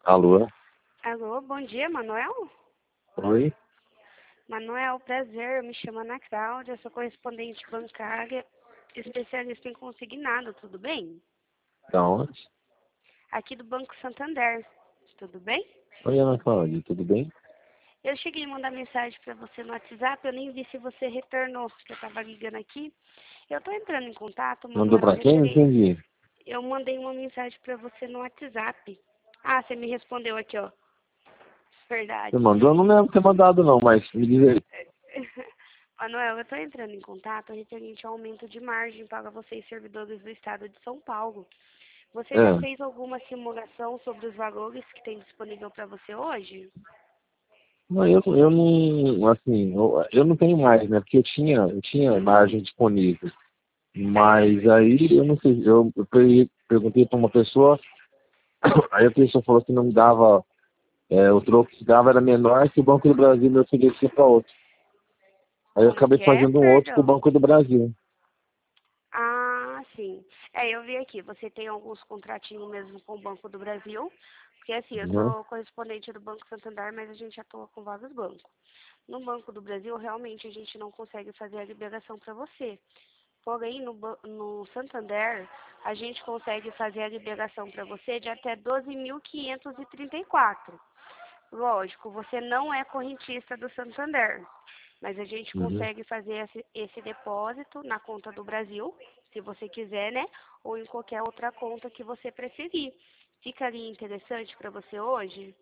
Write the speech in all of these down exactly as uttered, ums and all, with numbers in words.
Alô? Alô, bom dia, Manuel? Oi? Manuel, prazer, eu me chamo Ana Cláudia, sou correspondente bancária, especialista em consignado, tudo bem? Da onde? Aqui do Banco Santander, tudo bem? Oi, Ana Cláudia, tudo bem? Eu cheguei a mandar mensagem para você no WhatsApp, eu nem vi se você retornou, porque eu estava ligando aqui. Eu estou entrando em contato, Mandou Manuel, pra quem? Não referente. entendi. Eu mandei uma mensagem para você no WhatsApp. Ah, você me respondeu aqui, ó. Você Verdade. mandou? Eu não lembro de ter mandado não, mas me diz aí. Manuel, eu estou entrando em contato referente ao aumento de margem para vocês, servidores do Estado de São Paulo. Você já É. fez alguma simulação sobre os valores que tem disponível para você hoje? Não, eu, eu não, assim, eu, eu não tenho mais, né? Porque eu tinha, eu tinha margem disponível. Mas aí, eu não sei, eu, eu pe- perguntei para uma pessoa, aí a pessoa falou que não me dava, é, o troco que dava era menor que o Banco do Brasil me oferecia para outro. Aí eu Como acabei que é? fazendo um outro com o Perdão. Banco do Brasil. Ah, sim. É, eu vi aqui, você tem alguns contratinhos mesmo com o Banco do Brasil, porque assim, eu Uhum. sou correspondente do Banco Santander, mas a gente atua com vários bancos. No Banco do Brasil, realmente a gente não consegue fazer a liberação para você. Porém, no, ba- no Santander, a gente consegue fazer a liberação para você de até doze mil quinhentos e trinta e quatro. Lógico, você não é correntista do Santander, mas a gente Uhum. consegue fazer esse, esse depósito na conta do Brasil, se você quiser, né? Ou em qualquer outra conta que você preferir. Ficaria interessante para você hoje?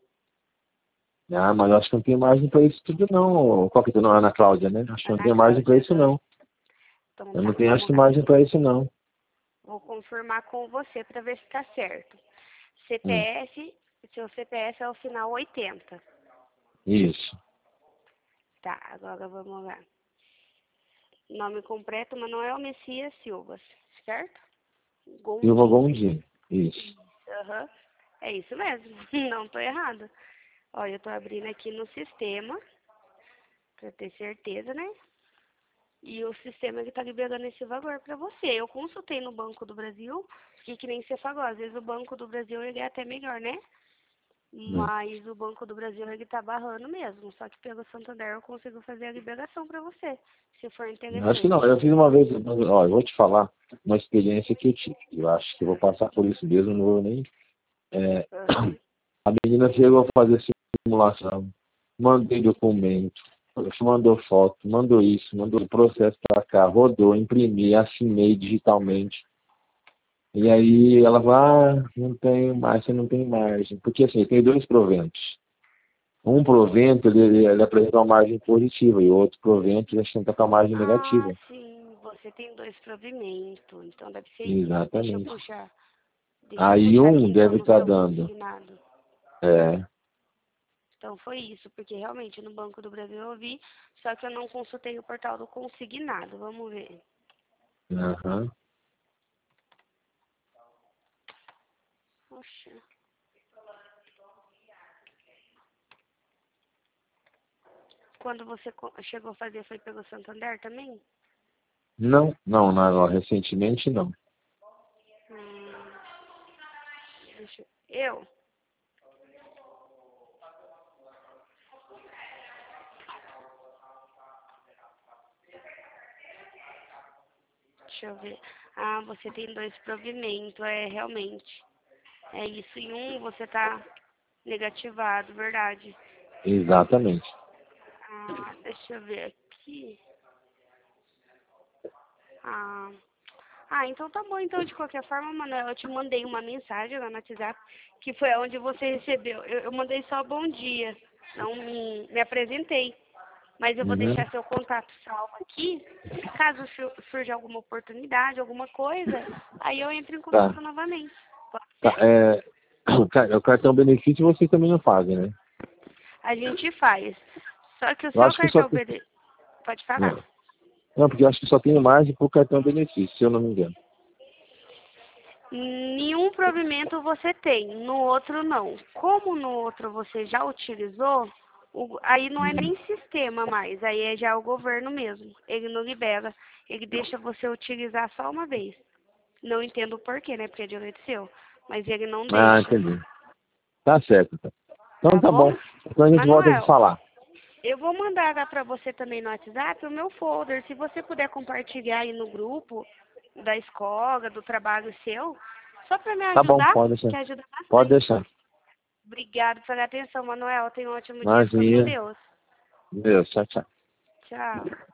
Ah, mas eu acho que não tem margem para isso tudo não. Qual que é? Não, Ana Cláudia, né? Acho que não Ana tem margem para Cláudia, isso aham. não. Então Eu tá, não tenho acho vamos que lá. margem para isso não. Vou confirmar com você para ver se está certo. Hum. C P F, seu C P F é o final oitenta. Isso. Tá, agora vamos lá. Nome completo, Manuel Messias Silva, certo? Silva Gondim. Gondim. Isso. Aham. É isso mesmo. Não tô errada. Olha, eu tô abrindo aqui no sistema, pra ter certeza, né? E o sistema ele tá liberando esse valor pra você. Eu consultei no Banco do Brasil, que que nem você falou, às vezes o Banco do Brasil ele é até melhor, né? Hum. Mas o Banco do Brasil ele tá barrando mesmo. Só que pelo Santander eu consigo fazer a liberação pra você, se for Acho que não. interessante. Eu fiz uma vez, ó, eu vou te falar uma experiência que eu tive. Eu acho que eu vou passar por isso mesmo, não vou nem. é, Aham. A menina chegou a fazer simulação, mandei documento, mandou foto, mandou isso, mandou o processo para cá, rodou, imprimi, assinei digitalmente. E aí ela fala, ah, não tem mais, você não tem margem. Porque assim, tem dois proventos. Um provento, ele, ele apresenta uma margem positiva, e o outro provento já tenta com a margem Ah, negativa. sim, você tem dois provimentos, então deve ser isso. Deixa eu Exatamente. puxar. Deixa eu Aí puxar aqui um então deve no estar seu dando. consignado. É. Então foi isso, porque realmente no Banco do Brasil eu vi, só que eu não consultei o portal do consignado. Vamos ver. Aham. Poxa. Quando você co- chegou a fazer foi pelo Santander também? Não, não, não, recentemente não. Hum, deixa eu. Eu? Deixa eu ver. Ah, você tem dois provimentos, é realmente. É isso. Em um você tá negativado, verdade. Exatamente. Ah, deixa eu ver aqui. Ah, ah, então tá bom. Então, de qualquer forma, Manuel, eu te mandei uma mensagem lá no WhatsApp, que foi onde você recebeu. Eu, eu mandei só bom dia, não me, me apresentei. Mas eu vou Uhum. deixar seu contato salvo aqui. Caso su- surja alguma oportunidade, alguma coisa, aí eu entro em Tá. contato novamente. Pode Tá, ser? é, o ca- o cartão benefício vocês também não fazem, né? A gente faz. Só que o Eu seu acho que só cartão tem. benefício... Pode falar. Não, não, porque eu acho que só tem margem para o cartão benefício, se eu não me engano. Nenhum provimento você tem, no outro não. Como no outro você já utilizou, o- aí não é Uhum. nem sistema mais, aí é já o governo mesmo. Ele não libera, ele deixa você utilizar só uma vez. Não entendo o porquê, né? Porque é direito seu, mas ele não Ah, deixa. entendi. Tá certo. Então, então Tá tá bom. bom? Então a gente volta a Manuel, se falar. eu vou mandar para você também no WhatsApp o meu folder. Se você puder compartilhar aí no grupo da escola, do trabalho seu, só para me Tá bom, ajudar, pode deixar. que ajuda Pode bastante. deixar. Obrigada pela atenção, Manuel. Tenha um ótimo dia. Fica com Imagina. Deus. Deus, tchau, tchau. Tchau.